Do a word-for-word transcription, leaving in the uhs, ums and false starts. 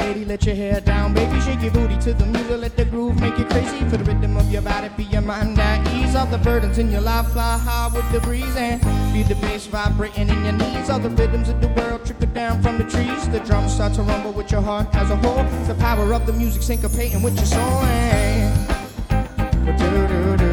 lady, let your hair down, baby. Shake your booty to the music, let the groove make it crazy. For the rhythm of your body, be your mind at ease. All the burdens in your life, fly high with the breeze. And feel the bass vibrating in your knees. All the rhythms of the world trickle down from the trees. The drums start to rumble with your heart as a whole. The power of the music syncopating with your soul. And do do do